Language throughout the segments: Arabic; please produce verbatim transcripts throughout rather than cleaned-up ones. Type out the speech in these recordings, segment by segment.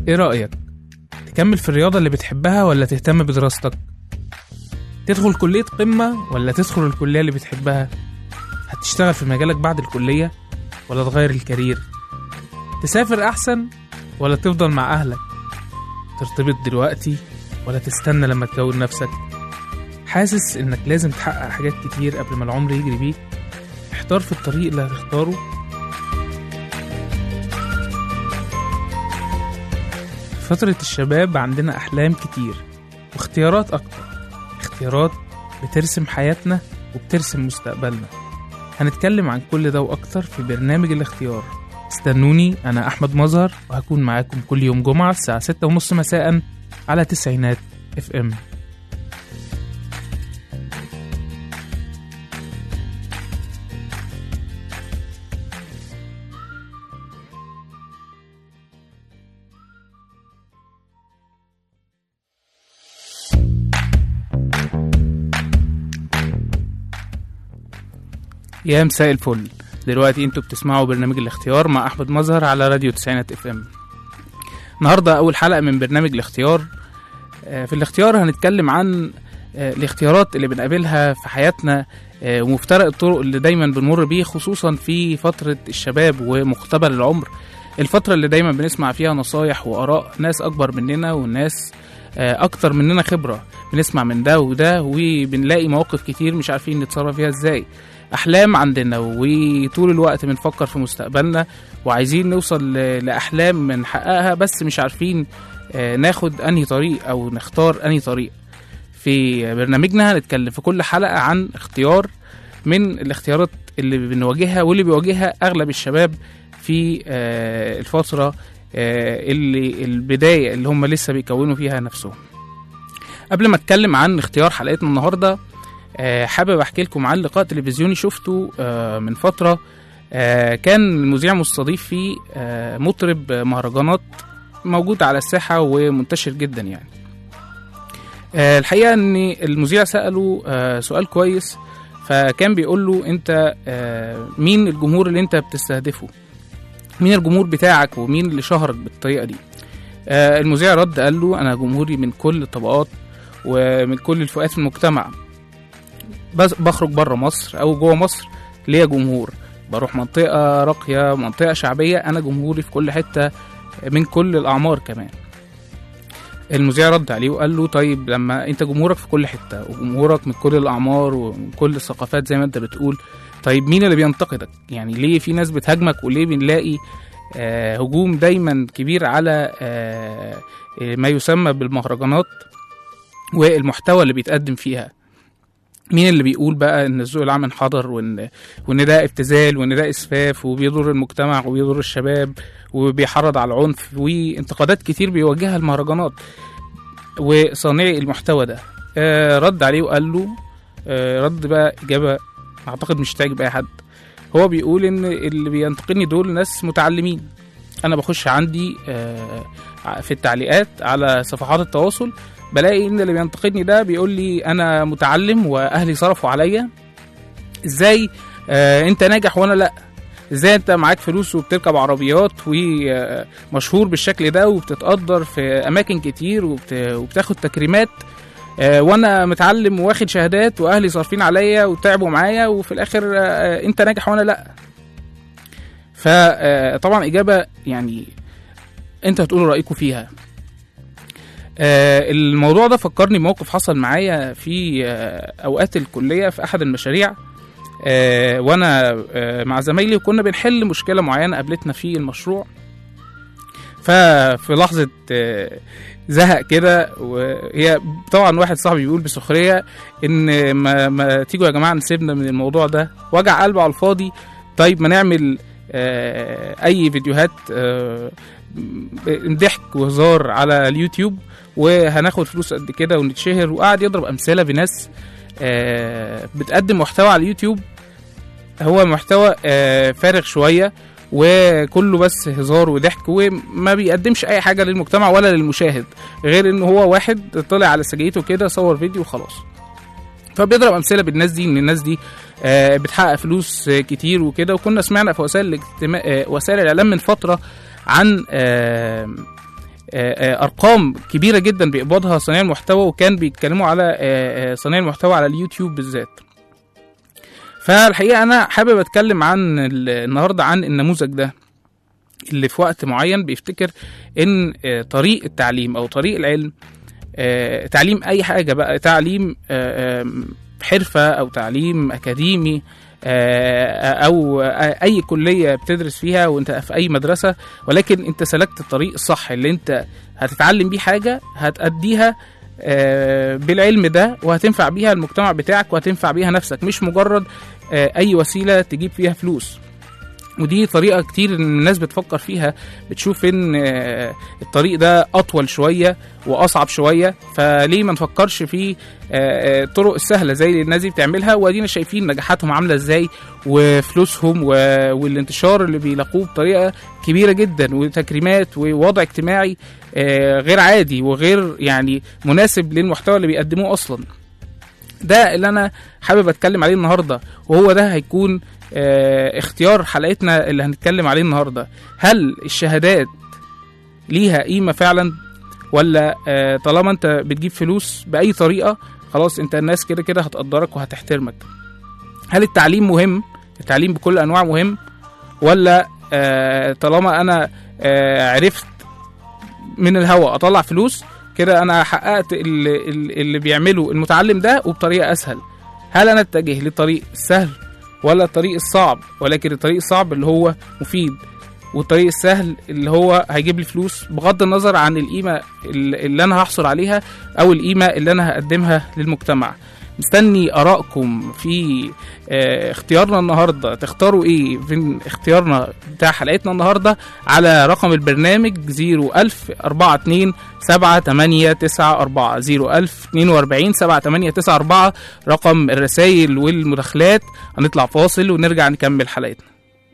ايه رأيك؟ تكمل في الرياضة اللي بتحبها ولا تهتم بدراستك؟ تدخل كلية قمة ولا تدخل الكلية اللي بتحبها؟ هتشتغل في مجالك بعد الكلية ولا تغير الكارير؟ تسافر أحسن ولا تفضل مع أهلك؟ ترتبط دلوقتي ولا تستنى لما تكون نفسك؟ حاسس إنك لازم تحقق حاجات كتير قبل ما العمر يجري بيك؟ احتار في الطريق اللي هتختاره. في فترة الشباب عندنا أحلام كتير واختيارات أكتر، اختيارات بترسم حياتنا وبترسم مستقبلنا. هنتكلم عن كل ده وأكتر في برنامج الاختيار. استنوني، أنا أحمد مظهر وهكون معاكم كل يوم جمعة الساعة ستة ونص مساء على تسعينات اف ام. يا مساء الفل. دلوقتي انتوا بتسمعوا برنامج الاختيار مع احمد مظهر على راديو تسعينات اف ام. النهارده اول حلقه من برنامج الاختيار. في الاختيار هنتكلم عن الاختيارات اللي بنقابلها في حياتنا ومفترق الطرق اللي دايما بنمر بيه، خصوصا في فتره الشباب ومقتبل العمر، الفتره اللي دايما بنسمع فيها نصايح واراء ناس اكبر مننا وناس اكتر مننا خبره. بنسمع من ده وده وبنلاقي مواقف كتير مش عارفين نتصرف فيها ازاي. أحلام عندنا وطول الوقت بنفكر في مستقبلنا وعايزين نوصل لأحلام نحققها، بس مش عارفين ناخد أنهي طريق أو نختار أنهي طريق. في برنامجنا هنتكلم في كل حلقة عن اختيار من الاختيارات اللي بنواجهها واللي بيواجهها أغلب الشباب في الفترة اللي البداية اللي هم لسه بيكونوا فيها نفسهم. قبل ما اتكلم عن اختيار حلقتنا النهاردة، أه حابب احكي لكم عن لقاء تلفزيوني شفته أه من فترة. أه كان المذيع مستضيف فيه أه مطرب مهرجانات موجود على الساحة ومنتشر جدا يعني. أه الحقيقة ان المذيع سأله أه سؤال كويس، فكان بيقول له انت أه مين الجمهور اللي انت بتستهدفه؟ مين الجمهور بتاعك ومين اللي شهرك بالطريقة دي؟ أه المذيع رد قال له انا جمهوري من كل الطبقات ومن كل الفئات في المجتمع. بس بخرج بره مصر او جوه مصر ليا جمهور، بروح منطقة راقية منطقة شعبية، انا جمهوري في كل حتة من كل الاعمار كمان. المذيع رد عليه وقال له طيب لما انت جمهورك في كل حتة وجمهورك من كل الاعمار ومن كل الثقافات زي ما انت بتقول، طيب مين اللي بينتقدك؟ يعني ليه في ناس بتهاجمك وليه بنلاقي آه هجوم دايما كبير على آه ما يسمى بالمهرجانات والمحتوى اللي بيتقدم فيها؟ مين اللي بيقول بقى ان الذوق العام انحدر وان وان ده ابتذال وان ده اسفاف وبيضر المجتمع وبيضر الشباب وبيحرض على العنف وانتقادات كتير بيواجهها المهرجانات وصانعي المحتوى ده؟ آه رد عليه وقال له آه رد بقى اجابه اعتقد مش تعجب اي حد. هو بيقول ان اللي بينتقدني دول ناس متعلمين. انا بخش عندي آه في التعليقات على صفحات التواصل بلاقي ان اللي بينتقدني ده بيقول لي انا متعلم واهلي صرفوا عليا، ازاي آه انت ناجح وانا لا؟ ازاي انت معاك فلوس وبتركب عربيات ومشهور بالشكل ده وبتتقدر في اماكن كتير وبت... وبتاخد تكريمات آه وانا متعلم واخد شهادات واهلي صارفين عليا وتعبوا معايا وفي الاخر آه انت ناجح وانا لا؟ فطبعا اجابه يعني انت هتقولوا رايكم فيها. آه الموضوع ده فكرني موقف حصل معايا في آه اوقات الكليه في احد المشاريع، آه وانا آه مع زمايلي وكنا بنحل مشكله معينه قابلتنا في المشروع. ففي لحظه آه زهق كده، وهي طبعا واحد صاحبي بيقول بسخريه ان ما, ما تيجوا يا جماعه نسيبنا من الموضوع ده وجع قلبه على الفاضي، طيب ما نعمل آه اي فيديوهات آه ضحك وهزار على اليوتيوب وهناخد فلوس قد كده ونتشهر. وقعد يضرب امثله بناس آه بتقدم محتوى على اليوتيوب هو محتوى آه فارغ شويه وكله بس هزار وضحك وما بيقدمش اي حاجه للمجتمع ولا للمشاهد، غير ان هو واحد طلع على سجيته كده صور فيديو وخلاص. فبيضرب امثله بالناس دي ان الناس دي آه بتحقق فلوس آه كتير وكده. وكنا سمعنا في وسائل الاجتماع آه وسائل الاعلام من فتره عن آه ارقام كبيره جدا بيقبضها صانعي المحتوى، وكان بيتكلموا على صانعي المحتوى على اليوتيوب بالذات. فالحقيقه انا حابب اتكلم عن النهارده عن النموذج ده اللي في وقت معين بيفتكر ان طريق التعليم او طريق العلم، تعليم اي حاجه بقى، تعليم حرفه او تعليم اكاديمي او اي كليه بتدرس فيها وانت في اي مدرسه، ولكن انت سلكت الطريق الصح اللي انت هتتعلم بيه حاجه هتأديها بالعلم ده وهتنفع بيها المجتمع بتاعك وهتنفع بيها نفسك، مش مجرد اي وسيله تجيب فيها فلوس. ودي طريقة كتير الناس بتفكر فيها، بتشوف ان الطريق ده اطول شوية واصعب شوية، فليه ما نفكرش في الطرق السهلة زي اللي الناس دي بتعملها، وادينا شايفين نجاحاتهم عاملة ازاي وفلوسهم والانتشار اللي بيلاقوه بطريقة كبيرة جدا وتكريمات ووضع اجتماعي غير عادي وغير يعني مناسب للمحتوى اللي بيقدموه اصلا. ده اللي انا حابب اتكلم عليه النهاردة، وهو ده هيكون اه اختيار حلقتنا اللي هنتكلم عليه النهاردة. هل الشهادات ليها قيمة فعلا، ولا اه طالما انت بتجيب فلوس بأي طريقة خلاص انت الناس كده كده هتقدرك وهتحترمك؟ هل التعليم مهم، التعليم بكل انواع مهم، ولا اه طالما انا اه عرفت من الهوا اطلع فلوس كده انا حققت اللي, اللي بيعمله المتعلم ده وبطريقة اسهل؟ هل انا اتجه للطريق السهل ولا الطريق الصعب، ولكن الطريق الصعب اللي هو مفيد والطريق السهل اللي هو هيجيب لي فلوس بغض النظر عن القيمة اللي انا هحصل عليها او القيمة اللي انا هقدمها للمجتمع؟ مستني ارائكم في اه اختيارنا النهاردة. تختاروا ايه في اختيارنا بتاع حلقتنا النهاردة على رقم البرنامج زيرو ألف أربعة اتنين سبعة تمانية تسعة أربعة زيرو ألف اتنين وأربعين سبعة تمانية تسعة أربعة رقم الرسائل والمداخلات. هنطلع فاصل ونرجع نكمل حلقتنا.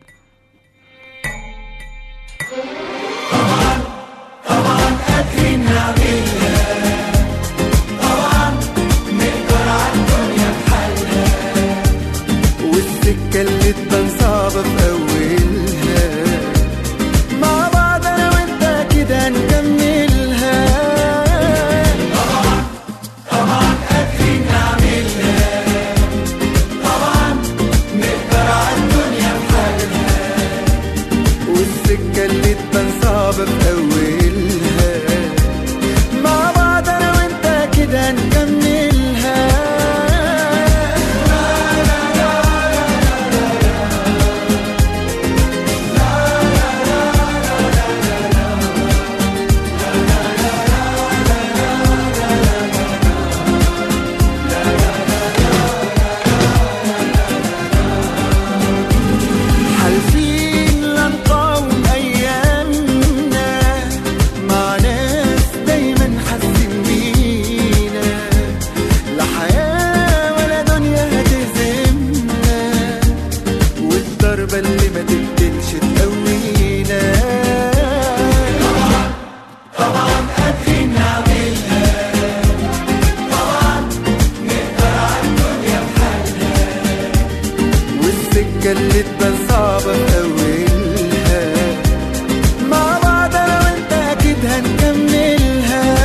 طبعا طبعا قادرين نعملها، طبعا نقدر عالدنيا بحالها، والسكة اللي تبان صعبة في أولها مع بعض أنا وأنت كده نكملها. طبعا طبعا قادرين نعملها، طبعا نقدر عالدنيا بحالها، والسكة اللي تبان صعبة في أولها مع بعض أنا وأنت كده نكملها. حالفين لنقاوم أيامنا مع ناس دايما حاسين بينا، لا حياة ولا دنيا هتهزمنا، والضربة اللي ما تقتلش تقوينا. طبعا طبعا قادرين نعملها، طبعا نقدر عالدنيا بحالها، والسكة اللي تبان صعبة في أولها مع بعض أنا وأنت أكيد هنكملها.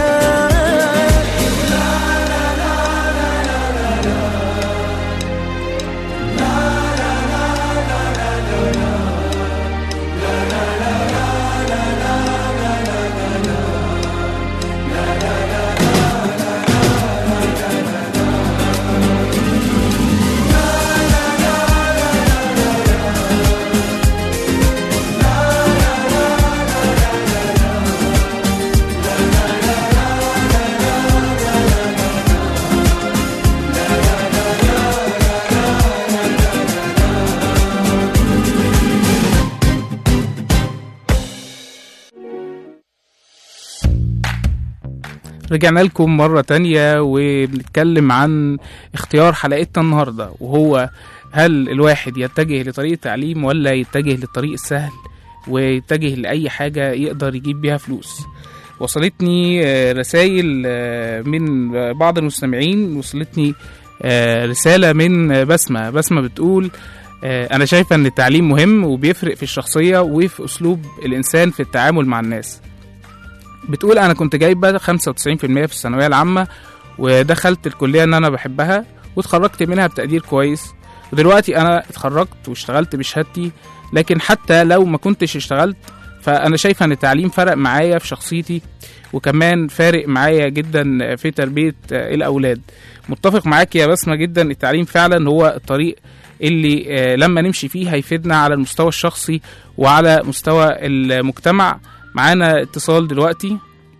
رجعنا لكم مرة تانية وبنتكلم عن اختيار حلقتنا النهاردة، وهو هل الواحد يتجه لطريق التعليم ولا يتجه للطريق السهل ويتجه لأي حاجة يقدر يجيب بيها فلوس. وصلتني رسائل من بعض المستمعين، وصلتني رسالة من بسمة بسمة بتقول أنا شايفة أن التعليم مهم وبيفرق في الشخصية وفي أسلوب الإنسان في التعامل مع الناس. بتقول انا كنت جايبه خمسة وتسعين في المية في الثانويه العامه، ودخلت الكليه اللي انا بحبها واتخرجت منها بتقدير كويس، ودلوقتي انا اتخرجت واشتغلت بشهادتي. لكن حتى لو ما كنتش اشتغلت فانا شايفه ان التعليم فرق معايا في شخصيتي، وكمان فارق معايا جدا في تربيه الاولاد. متفق معاك يا بسمه جدا، التعليم فعلا هو الطريق اللي لما نمشي فيه هيفيدنا على المستوى الشخصي وعلى مستوى المجتمع. معانا اتصال دلوقتي.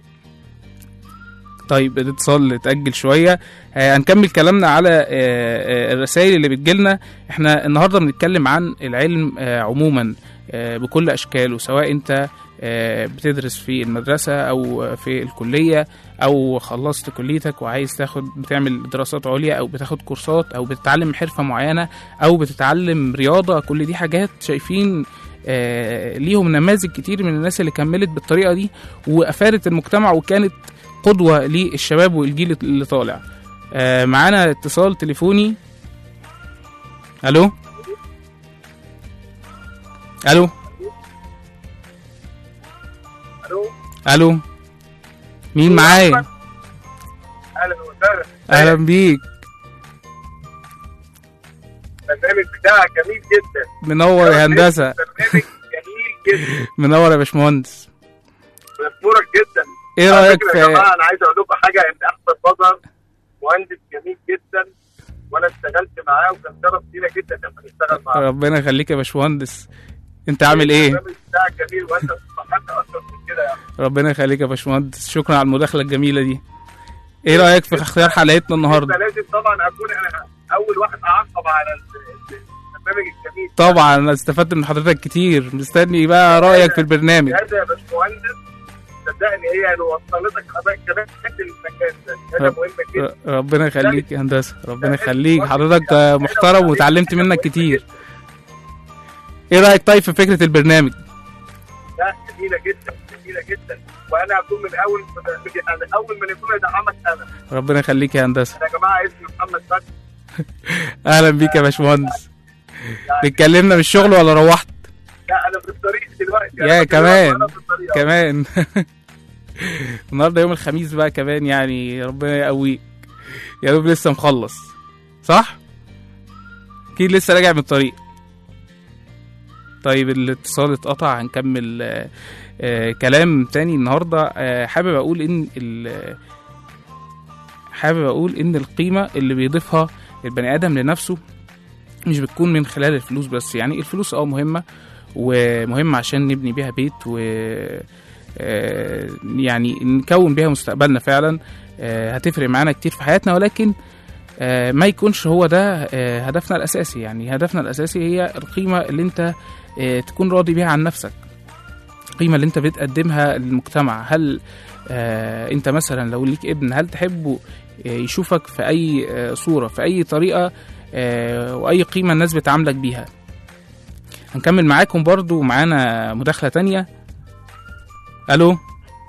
طيب الاتصال اتأجل شوية. آه هنكمل كلامنا على آه آه الرسائل اللي بتجيلنا. احنا النهاردة بنتكلم عن العلم آه عموما آه بكل أشكاله، سواء انت آه بتدرس في المدرسة أو في الكلية، أو خلصت كليتك وعايز تاخد بتعمل دراسات عليا، أو بتاخد كورسات، أو بتتعلم حرفة معينة، أو بتتعلم رياضة. كل دي حاجات شايفين آه ليهم نماذج كتير من الناس اللي كملت بالطريقة دي وأفادت المجتمع وكانت قدوة للشباب والجيل اللي طالع. آه معانا اتصال تليفوني. الو الو الو الو مين معايا؟ اهلا وسهلا. اهلا بيك. البرنامج بتاعك جميل جدا. منور يا هندسه. برنامج جميل جدا. منور يا باشمهندس. بشكرك جدا. ايه رايك في يا جماعه؟ انا عايز اقول لكم حاجه، ان احمد مظهر مهندس جميل جدا، وانا اشتغلت معاه وكان شرف لينا جدا ان احنا نشتغل معاه. ربنا يخليك يا باشمهندس. انت عامل ايه؟ البرنامج بتاعك جميل، وانت صحتك اكتر من كده يعني. ربنا يخليك يا باشمهندس، شكرا على المداخله الجميله دي. ايه رايك في اختيار حلقتنا النهارده؟ لازم طبعا اكون انا اول واحد اعقب على البرنامج الجميل. طبعا انا استفدت من حضرتك كتير، مستني بقى رايك في البرنامج. هذا يا باشمهندس صدقني هي اللي وصلتك كمان كمان المكان ده، هذا مهم جدا. ربنا يخليك يا هندسه، ربنا يخليك، حضرتك محترم وتعلمت منك كتير. ايه رايك طيب في فكره البرنامج؟ لا جميله جدا جميله جدا، وانا هكون من اول من اول ما يكون ادعمك انا. ربنا يخليك يا هندسه. يا جماعه اسمي محمد فتحي. اهلا بيك يا باشمهندس. اتكلمنا من الشغل ولا روحت؟ لا انا في الطريق دلوقتي. يا كمان كمان النهارده يوم الخميس بقى كمان، يعني ربنا يقويك. يا دوب لسه مخلص صح؟ اكيد لسه راجع من الطريق. طيب الاتصال اتقطع، هنكمل آآ آآ كلام تاني النهارده. حابب اقول ان حابب اقول ان القيمه اللي بيضيفها البني ادم لنفسه مش بتكون من خلال الفلوس بس. يعني الفلوس اه مهمه ومهمه عشان نبني بيها بيت و يعني نكون بيها مستقبلنا فعلا، هتفرق معانا كتير في حياتنا، ولكن ما يكونش هو ده هدفنا الأساسي. يعني هدفنا الأساسي هي القيمة اللي انت تكون راضي بيها عن نفسك، القيمة اللي انت بتقدمها للمجتمع. هل انت مثلا لو ليك ابن، هل تحبه يشوفك في أي صورة، في أي طريقة، وأي قيمة الناس بتعاملك بيها؟ هنكمل معاكم برضو، معانا مداخلة تانية. الو انا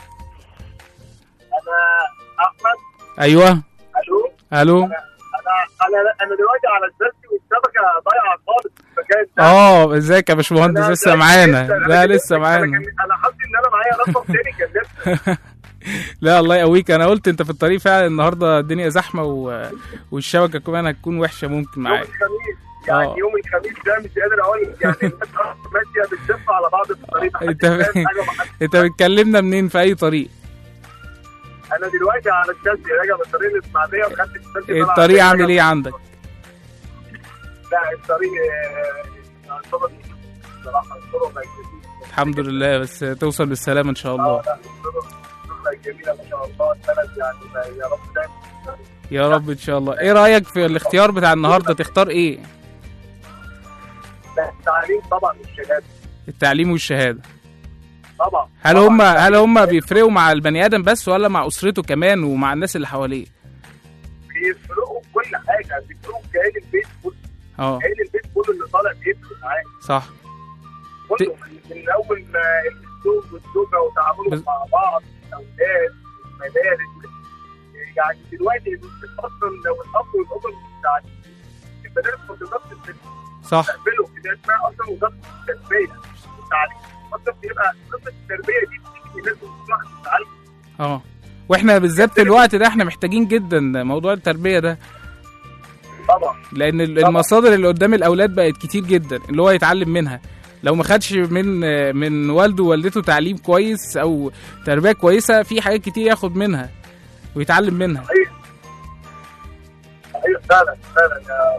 احمد. ايوه الو الو انا انا انا دلوقتي على الشبكه والشبكه ضايعه خالص في المكان ده. اه ازيك يا باشمهندس؟ لسه معانا؟ لا لسه معانا. انا حاسس ان انا معايا رقم تاني كلمته. لا الله يقويك، انا قلت انت في الطريق فعلا. النهارده الدنيا زحمه و... والشبكه كمان هتكون وحشه ممكن معاك. يوم الخميس يعني أوه. يوم الخميس ده مش قادر اقول يعني الناس ماشيه بتشف على بعض في الطريق. انت انت بتكلمنا منين في اي طريق؟ انا دلوقتي على الشاذلي راجع من الطريق الاسماعيليه وخدت الشاذلي. الطريق عامل ايه عندك؟ لا الطريق يعتبر بصراحه الحمد لله، بس توصل بالسلامه ان شاء الله. اه لا جميله ما شاء الله. البلد يعني يا رب دايما يا رب ان شاء الله. ايه رايك في الاختيار بتاع النهارده؟ تختار ايه؟ التعليم طبعا والشهاده. التعليم والشهاده طبعا. هل هم هل هم بيفرقوا مع البني ادم بس، ولا مع اسرته كمان ومع الناس اللي حواليه؟ بيفرقوا في كل حاجه، بيفرقوا في عيل البيت كله. اه عيل البيت كله اللي طالع بيفرق معاه. صح. كله من اول ما الزوج والزوجه وتعاملهم بز... مع بعض، الاولاد، المدارس. يعني دلوقتي اصلا لو الاب والام يعني المدارس ما تقدرش صح تقبله كده، اسمها اصلا وزاره التربيه والتعليم. اصلا بيبقى قصه التربيه دي بتيجي لازم تروح تتعلم اه واحنا بالذات في الوقت ده احنا محتاجين جدا موضوع التربيه ده، طبعا لان المصادر اللي قدام الاولاد بقت كتير جدا اللي هو يتعلم منها. لو ما خدش من من والده ووالدته تعليم كويس او تربيه كويسه، في حاجات كتير ياخد منها ويتعلم منها. صحيح صحيح فعلا فعلا يا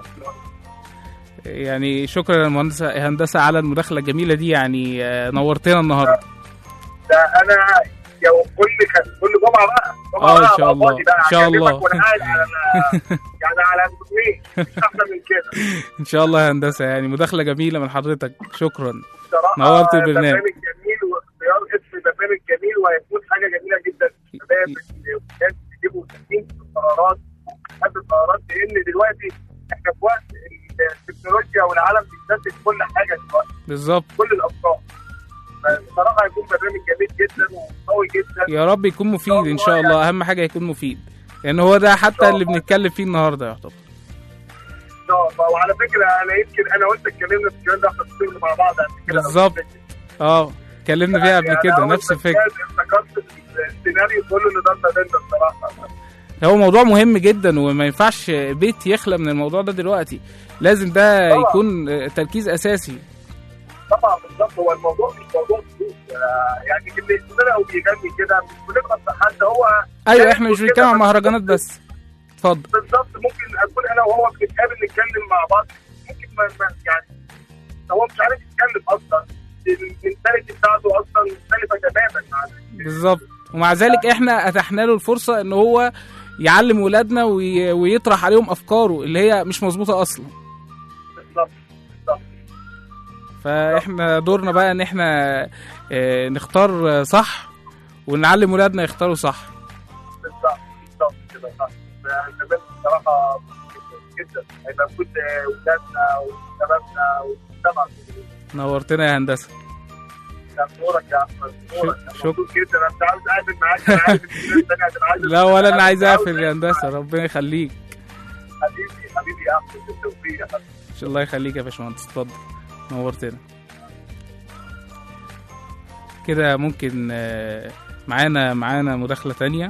يعني شكرا يا مهندسه هندسه على المداخله الجميله دي، يعني نورتنا النهارده. ده انا يوم كل كل جمعه بقى جمعه اه بقى ان شاء الله ان شاء الله وانا قاعد على يعني على مين مش احسن من كده ان شاء الله يا هندسه، يعني مداخله جميله من حضرتك، شكرا نورت البرنامج. برنامج جميل واختيار اسم برنامج جميل، وهيكون حاجه جميله جدا للشباب اللي بيجيبوا تنفيذ القرارات واتخاذ القرارات، لان دلوقتي احنا في وقت التكنولوجيا والعالم بيستهلك كل حاجه دلوقتي بالظبط كل الافكار. بصراحه هيكون برنامج جميل جدا وقوي جدا، يا رب يكون مفيد ان شاء الله. اهم حاجه يكون مفيد، لان هو ده حتى اللي بنتكلم فيه النهارده يعتبر. ان شاء الله. وعلى فكره انا يمكن انا وانت اتكلمنا في الكلام ده احنا بنشتغل مع بعض قبل كده بالظبط. اه اتكلمنا فيها قبل كده نفس الفكره. افتكرت السيناريو كله اللي ضل بيننا بصراحه. هو موضوع مهم جدا وما ينفعش بيت يخلى من الموضوع ده دلوقتي، لازم ده طبعا يكون تركيز اساسي. طبعا بالظبط. هو الموضوع مش موضوع فلوس يعني اللي يسمعنا او بيغني كده مش بنضغط حد. هو ايوه احنا مش بنتكلم عن مهرجانات بس. اتفضل. بالظبط. ممكن اكون انا وهو بنتقابل نتكلم مع بعض، ممكن ما يعني هو مش عارف يتكلم اصلا، المنتاليتي بتاعته اصلا مختلفه تماما عن بالظبط، ومع ذلك احنا اتحنا له الفرصه ان هو يعلم ولادنا وي... ويطرح عليهم افكاره اللي هي مش مظبوطه اصلا. بالظبط بالظبط. فاحنا دورنا بقى ان احنا اه نختار صح ونعلم ولادنا يختاروا صح. بالظبط بالظبط كده صح. الشباب بصراحه جدا هيبقى كل ولادنا وشبابنا والمجتمع. نورتنا يا هندسه. نورك يا احمد نورك. مبسوط جدا. انا مش عاوز اقابل معاك، انا عارف ان الدنيا هتبقى لا ولا انا عايز اقفل يا هندسه، ربنا يخليك. حبيبي حبيبي يا احمد بالتوفيق يا حبيبي. ان شاء الله يخليك يا باشمهندس، اتفضل نورتنا. كده ممكن معانا معانا مداخله تانية.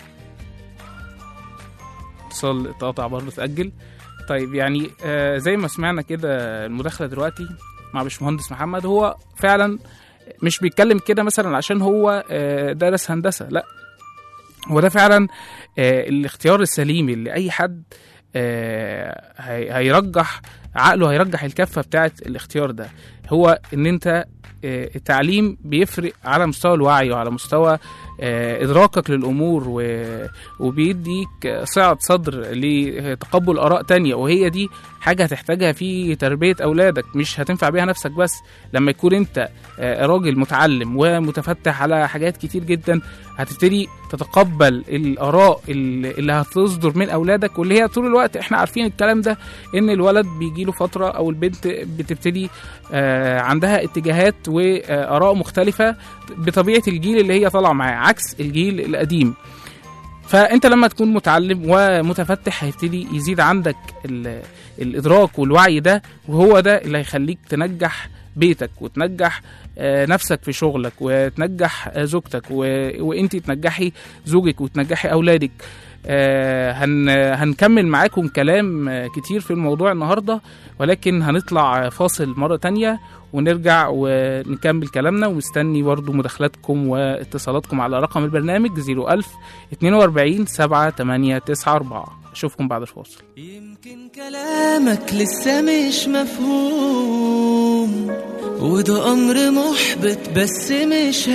اتصال اتقطع برضه اتأجل. طيب يعني آه زي ما سمعنا كده المداخله دلوقتي مع باشمهندس محمد، هو فعلا مش بيتكلم كده مثلا عشان هو آه درس هندسه، لا هو ده فعلا آه الاختيار السليم اللي اي حد آه هيرجح عقله، هيرجح الكفه بتاعه الاختيار ده. هو ان انت آه التعليم بيفرق على مستوى الوعي وعلى مستوى آه ادراكك للامور، وبيديك سعة صدر لتقبل اراء تانية، وهي دي حاجه هتحتاجها في تربيه اولادك، مش هتنفع بيها نفسك بس. لما يكون انت آه راجل متعلم ومتفتح على حاجات كتير جدا، هتبتدي تتقبل الاراء اللي هتصدر من اولادك، واللي هي طول الوقت احنا عارفين الكلام ده، ان الولد بيجيله فتره او البنت بتبتدي آه عندها اتجاهات واراء مختلفه بطبيعه الجيل اللي هي طالعه معاه، عكس الجيل القديم. فانت لما تكون متعلم ومتفتح هيبتدي يزيد عندك الادراك والوعي ده، وهو ده اللي هيخليك تنجح بيتك وتنجح نفسك في شغلك وتنجح زوجتك، وانتي تنجحي زوجك وتنجحي اولادك. هن هنكمل معاكم كلام كتير في الموضوع النهارده، ولكن هنطلع فاصل مرة تانية ونرجع ونكمل كلامنا، ومستني برضو مداخلاتكم واتصالاتكم على رقم البرنامج زيرو ألف اتنين وأربعين سبعة تمانية تسعة أربعة. أشوفكم بعد الفاصل. يمكن كلامك لسه مش مفهوم، وده أمر محبط بس مش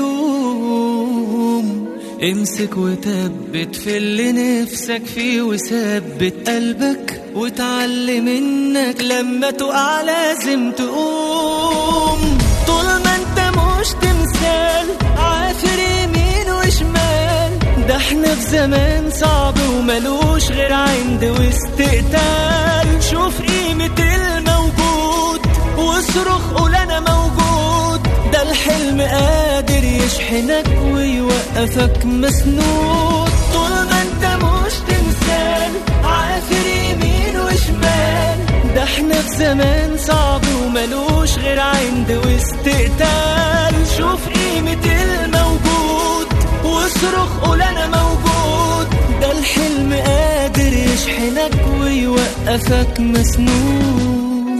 هيدوم. امسك وثبت في اللي نفسك فيه، وثبت قلبك وتعلم انك لما تقع لازم تقوم. طول ما انت مش تمثال عافر يمين وشمال، ده احنا في زمان صعب وملوش غير عند واستقتال. شوف قيمة الموجود واصرخ قول انا موجود، ده الحلم قادر يشحنك ويوقفك مسنود. طول ما انت مش تمثال عافر يمين وشمال، ده احنا في زمان صعب وملوش غير عند واستقتال. شوف قيمة الموجود واصرخ قول انا موجود. ده الحلم قادر يشحنك ويوقفك مسنود.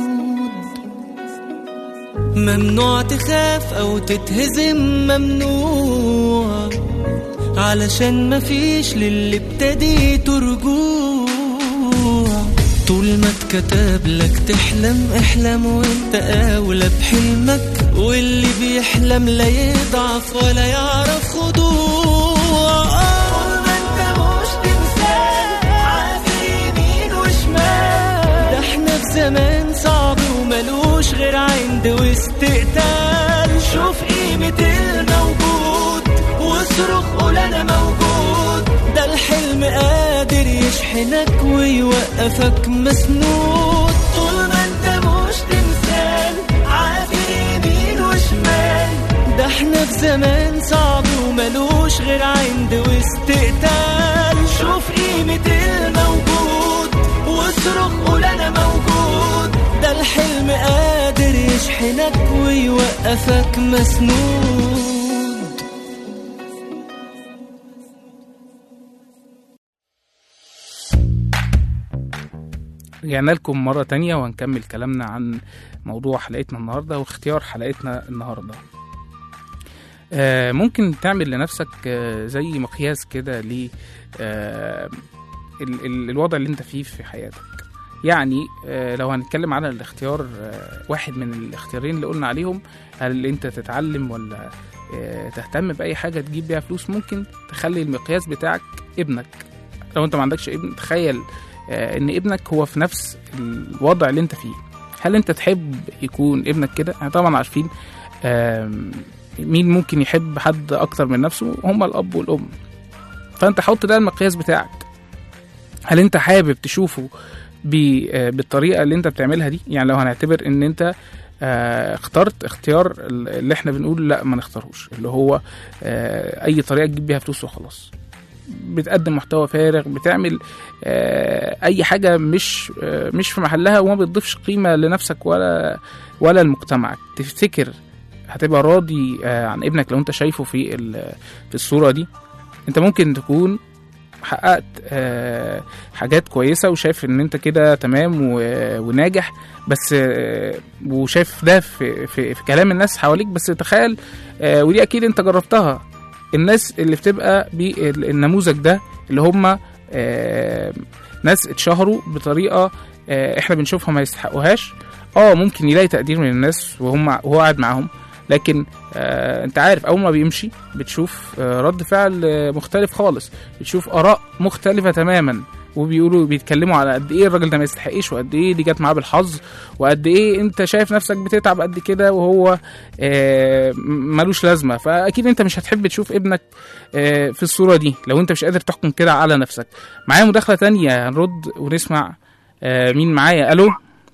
ممنوع تخاف او تتهزم، ممنوع، علشان مفيش للي ابتديته رجوع. طول ما اتكتب لك تحلم احلم وانت اولى بحلمك، واللي بيحلم لا يضعف ولا يعرف خضوع. طول ما انت مش تمثال عافر يمين وشمال، ده احنا في زمان صعب وملوش غير عند واستقتال. شوف قيمة الموجود واصرخ قول انا موجود. ده الحلم قادر يشحنك ويوقفك مسنود. طول ما انت مش تمثال عافر يمين وشمال، ده احنا في زمان صعب وملوش غير عند واستقتال. شوف قيمة الموجود واصرخ قول انا موجود. ده الحلم قادر يشحنك ويوقفك مسنود. رجعنا لكم مرة تانية وهنكمل كلامنا عن موضوع حلقتنا النهاردة واختيار حلقتنا النهاردة. آه ممكن تعمل لنفسك آه زي مقياس كده ل آه ال- ال- الوضع اللي انت فيه في حياتك. يعني آه لو هنتكلم على الاختيار، آه واحد من الاختيارين اللي قلنا عليهم، هل انت تتعلم ولا آه تهتم بأي حاجة تجيب بيها فلوس، ممكن تخلي المقياس بتاعك ابنك. لو انت ما عندكش ابن، تخيل آه ان ابنك هو في نفس الوضع اللي انت فيه. هل انت تحب يكون ابنك كده؟ يعني طبعا عارفين آه مين ممكن يحب حد اكتر من نفسه، هما الاب والام. فانت حط ده المقياس بتاعك. هل انت حابب تشوفه بالطريقه اللي انت بتعملها دي؟ يعني لو هنعتبر ان انت آه اخترت اختيار اللي احنا بنقول لا ما نختاروش، اللي هو آه اي طريقه تجيب بيها فلوس وخلاص، بتقدم محتوى فارغ، بتعمل آه اي حاجه مش آه مش في محلها وما بتضيفش قيمه لنفسك ولا ولا لمجتمعك. تفتكر هتبقى راضي آه عن ابنك لو انت شايفه في في الصوره دي؟ انت ممكن تكون حققت آه حاجات كويسه وشايف ان انت كده تمام وناجح، بس آه وشايف ده في, في, في كلام الناس حواليك. بس تخيل آه ودي اكيد انت جربتها، الناس اللي بتبقى بالنموذج ده اللي هم آه ناس اتشهروا بطريقه آه احنا بنشوفها ما يستحقوهاش. اه ممكن يلاقي تقدير من الناس وهم وهو قاعد معاهم، لكن آه انت عارف اول ما بيمشي بتشوف آه رد فعل آه مختلف خالص، بتشوف اراء مختلفه تماما، وبيقولوا بيتكلموا على قد ايه الراجل ده ما يستحقش، وقد ايه دي جت معاه بالحظ، وقد ايه انت شايف نفسك بتتعب قد كده وهو آه ملوش لازمه. فاكيد انت مش هتحب تشوف ابنك آه في الصوره دي لو انت مش قادر تحكم كده على نفسك. معايا مداخله تانية هنرد ونسمع آه مين معايا. الو،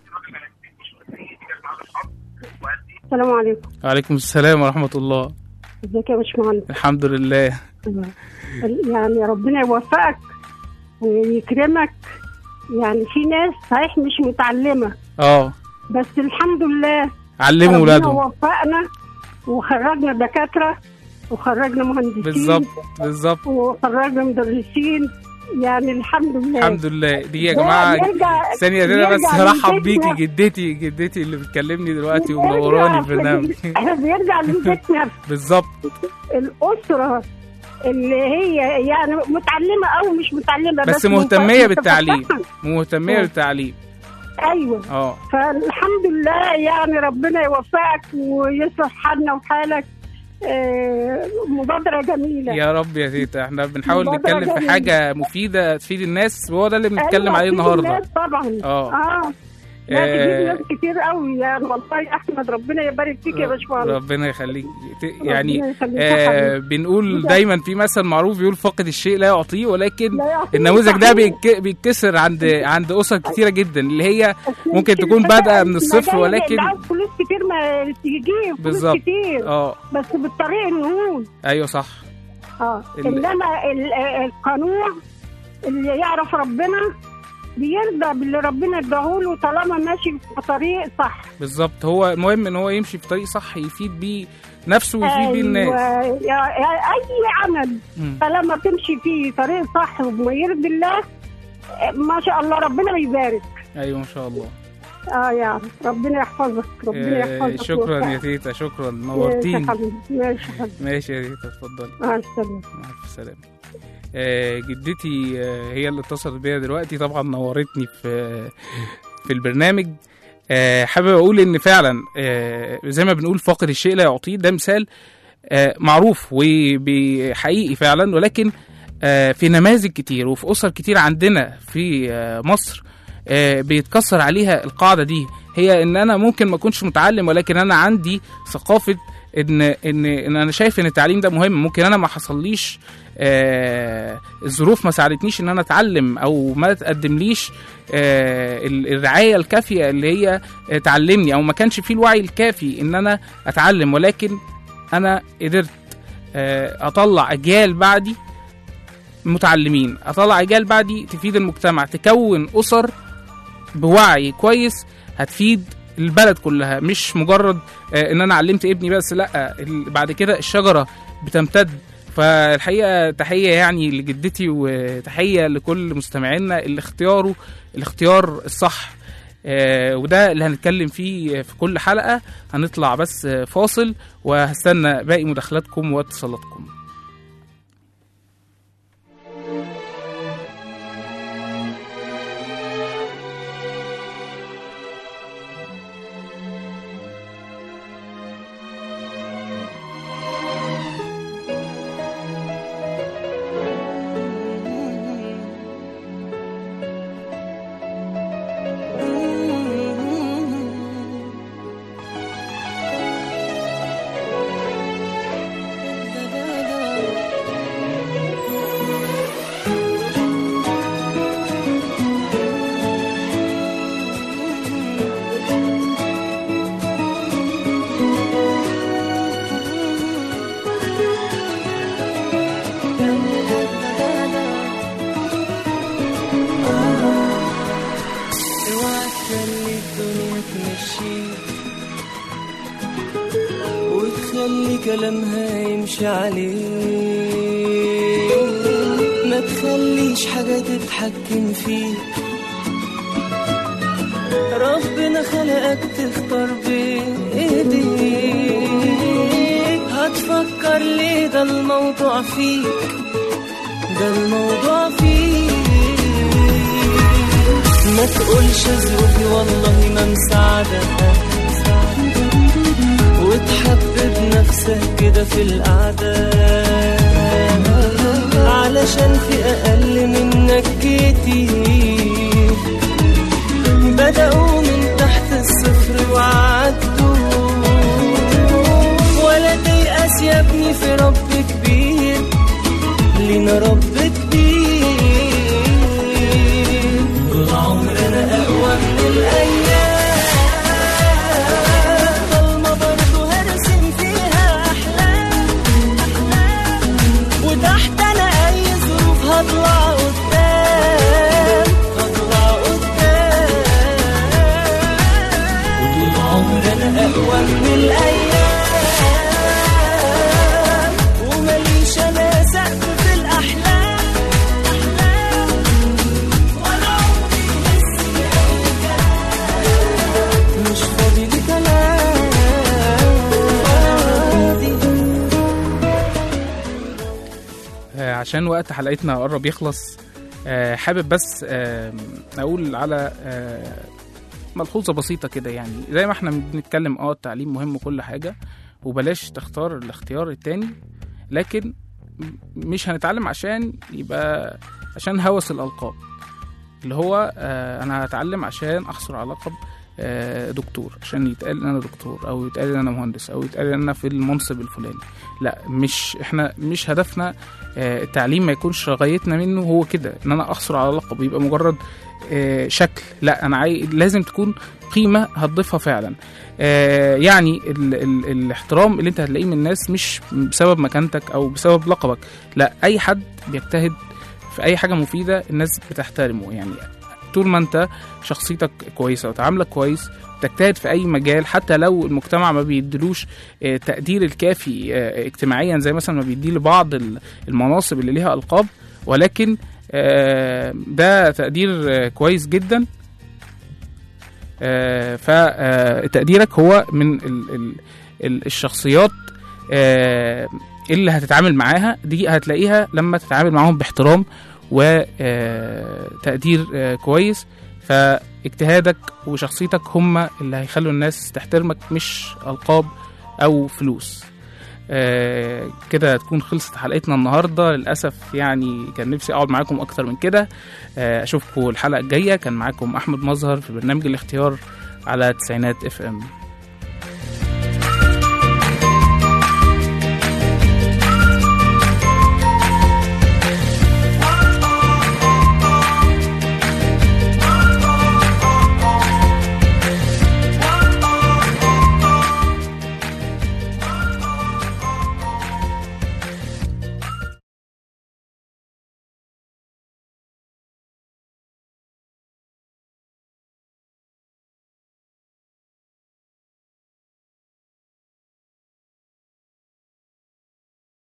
السلام عليكم. وعليكم السلام ورحمة الله. ازيك يا باشمهندس؟ الحمد لله. يعني ربنا يوفقك ويكرمك. يعني في ناس صحيح مش متعلمة اه بس الحمد لله علموا ولادهم. ربنا وفقنا وخرجنا دكاترة وخرجنا مهندسين بالظبط بالظبط وخرجنا مدرسين. يعني الحمد لله الحمد لله. دي يا جماعه ثانيه كده بس هرحب بيكي، جدتي جدتي اللي بتكلمني دلوقتي ومنوراني البرنامج. بيرجع لبيتنا بالظبط. الاسره اللي هي يعني متعلمه او مش متعلمه بس, بس مهتميه بالتعليم، مهتميه بالتعليم. ايوه اه فالحمد لله. يعني ربنا يوفقك ويصلح حالنا وحالك. آه مبادرة جميلة يا رب يا تيتا. احنا بنحاول نتكلم جميلة في حاجة مفيدة تفيد الناس، وهو ده اللي بنتكلم أيوة عليه النهاردة. طبعا اه اه لا تجيب ناس كتير قوي. يعني والله احمد ربنا يبارك فيك يا باشمهندس. ربنا يخليك. يعني آه بنقول دايما في مثل معروف بيقول فاقد الشيء لا يعطيه، ولكن النموذج ده بيتكسر عند عند اسر كتيره جدا اللي هي ممكن تكون بادئه من الصفر، ولكن فلوس كتير ما تجيب فلوس كتير اه بس بالطريق النهون. ايوه صح. اه انما القانون اللي يعرف ربنا بيرضى باللي ربنا اداهوله طالما ماشي في طريق صح. بالظبط، هو المهم ان هو يمشي في طريق صح يفيد بيه نفسه ويفيد بيه الناس. أيوة. اي عمل مم. طالما تمشي فيه طريق صح وما يرضي الله ما شاء الله ربنا بيبارك. ايوه ما شاء الله. اه يا ربنا يحفظك، ربنا يحفظك. آه شكرا يا تيتا، شكرا، نورتيني. ماشي يا حبيبي. ماشي يا تيتا، اتفضلي. مع السلامه. مع الف سلامه. آه جدتي آه هي اللي اتصلت بيا دلوقتي، طبعا نورتني في في البرنامج. آه حابب اقول ان فعلا آه زي ما بنقول فاقد الشيء لا يعطيه، ده مثال آه معروف وحقيقي فعلا، ولكن آه في نماذج كتير وفي اسر كتير عندنا في آه مصر آه بيتكسر عليها القاعده دي، هي ان انا ممكن ما اكونش متعلم ولكن انا عندي ثقافه ان ان ان انا شايف ان التعليم ده مهم. ممكن انا ما حصليش آه الظروف ما ساعدتنيش ان انا اتعلم او ما تقدمليش آه الرعايه الكافيه اللي هي آه تعلمني، او ما كانش فيه الوعي الكافي ان انا اتعلم، ولكن انا قدرت آه اطلع اجيال بعدي متعلمين، اطلع اجيال بعدي تفيد المجتمع، تكون اسر بوعي كويس هتفيد البلد كلها، مش مجرد آه ان انا علمت ابني بس، لا بعد كده الشجره بتمتد. فالحقيقه تحيه يعني لجدتي وتحيه لكل مستمعينا اللي اختياره الاختيار الصح. آه وده اللي هنتكلم فيه في كل حلقه. هنطلع بس فاصل وهستنى باقي مداخلاتكم واتصالاتكم. كلامها يمشي عليه، ما تخليش حاجة تتحكم فيه. ربنا خلقك تختار بإيديك، هتفكر ليه؟ ده الموضوع فيك، ده الموضوع فيك. ما تقولش ظروفي والله ما مساعدك، وتحبب نفسك كده في القعدة علشان في أقل منك كتير بدأوا من تحت الصفر وعدوا. ولا تيأس يا ابني، في رب كبير، لينا رب كبير. طول عمرنا أقوى من الأيام، تحت انا اي ظروف هطلع قدام، هطلع قدام. وطول عمرنا اقوى من الايام، ومليش انا سقف في الاحلام، احلام. ولا عمري بس اي كلام، مش فاضي لكلام فاضي. عشان وقت حلقتنا قرب يخلص، حابب بس اقول على ملحوظة بسيطة كده. يعني زي ما احنا بنتكلم اه التعليم مهم وكل حاجة، وبلاش تختار الاختيار التاني، لكن مش هنتعلم عشان يبقى عشان هوس الألقاب، اللي هو انا هتعلم عشان احصل على لقب دكتور، عشان يتقال ان انا دكتور، او يتقال ان انا مهندس، او يتقال ان انا في المنصب الفلاني. لا، مش احنا مش هدفنا التعليم ما يكونش غايتنا منه هو كده ان انا احصل على لقب يبقى مجرد شكل. لا، انا عاي... لازم تكون قيمه هتضيفها فعلا. يعني ال... ال... الاحترام اللي انت هتلاقيه من الناس مش بسبب مكانتك او بسبب لقبك، لا، اي حد بيجتهد في اي حاجه مفيده الناس بتحترمه. يعني طول ما انت شخصيتك كويسه وتعاملك كويس، تجتهد في اي مجال حتى لو المجتمع ما بيدلوش تقدير الكافي اجتماعيا زي مثلا ما بيدي لبعض المناصب اللي ليها القاب، ولكن ده تقدير كويس جدا. فتقديرك هو من الشخصيات اللي هتتعامل معاها دي، هتلاقيها لما تتعامل معاهم باحترام وتقدير كويس. فاجتهادك وشخصيتك هم اللي هيخلوا الناس تحترمك، مش ألقاب أو فلوس. آه كده تكون خلصت حلقتنا النهاردة. للأسف يعني كان نفسي أقعد معاكم أكتر من كده. آه أشوفكم الحلقة الجاية. كان معاكم أحمد مظهر في برنامج الاختيار على تسعينات اف ام.